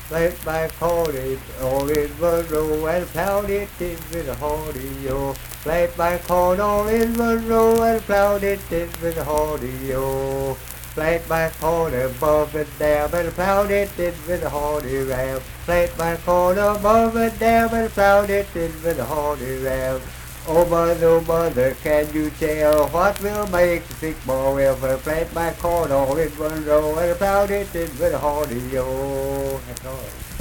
Played by Cody, all in one row and plowed it in with a hordio. Played by Cody, all in one row and plowed it in with a hordio. Played by Cody, above and down and plowed it in with a hordy ram. Played by Cody, above and down and plowed it in with a hordy ram. Oh mother, can you tell what will make the sick boy welfare? Played by Cody, all in one row and plowed it in with a hordio. That's all.